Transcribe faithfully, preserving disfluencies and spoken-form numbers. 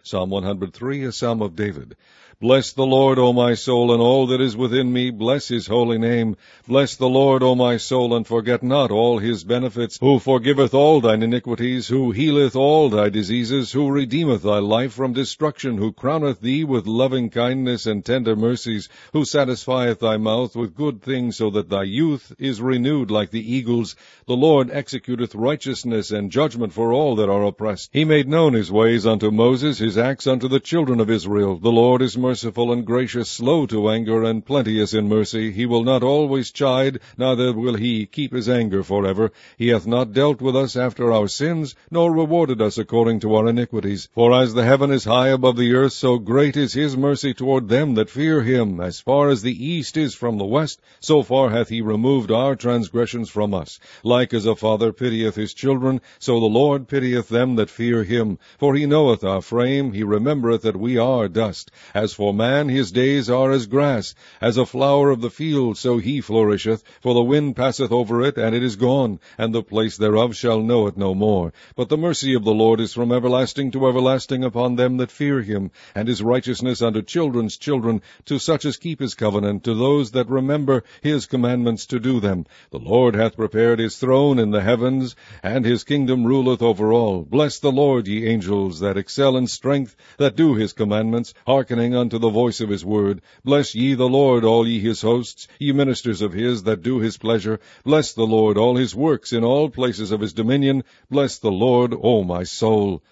Psalm one hundred three, a psalm of David. Bless the Lord, O my soul, and all that is within me, bless his holy name. Bless the Lord, O my soul, and forget not all his benefits, who forgiveth all thine iniquities, who healeth all thy diseases, who redeemeth thy life from destruction, who crowneth thee with loving kindness and tender mercies, who satisfieth thy mouth with good things, so that thy youth is renewed like the eagles. The Lord executeth righteousness and judgment for all that are oppressed. He made known his ways unto Moses, his acts unto the children of Israel. The Lord is merciful. Merciful and gracious, slow to anger, and plenteous in mercy. He will not always chide, neither will he keep his anger forever. He hath not dealt with us after our sins, nor rewarded us according to our iniquities. For as the heaven is high above the earth, so great is his mercy toward them that fear him. As far as the east is from the west, so far hath he removed our transgressions from us. Like as a father pitieth his children, so the Lord pitieth them that fear him. For he knoweth our frame, he remembereth that we are dust. As for man, his days are as grass, as a flower of the field, so he flourisheth. For the wind passeth over it, and it is gone, and the place thereof shall know it no more. But the mercy of the Lord is from everlasting to everlasting upon them that fear him, and his righteousness unto children's children, to such as keep his covenant, to those that remember his commandments to do them. The Lord hath prepared his throne in the heavens, and his kingdom ruleth over all. Bless the Lord, ye angels, that excel in strength, that do his commandments, hearkening unto the voice of his word. Bless ye the Lord, all ye his hosts, ye ministers of his that do his pleasure. Bless the Lord, all his works in all places of his dominion. Bless the Lord, O my soul.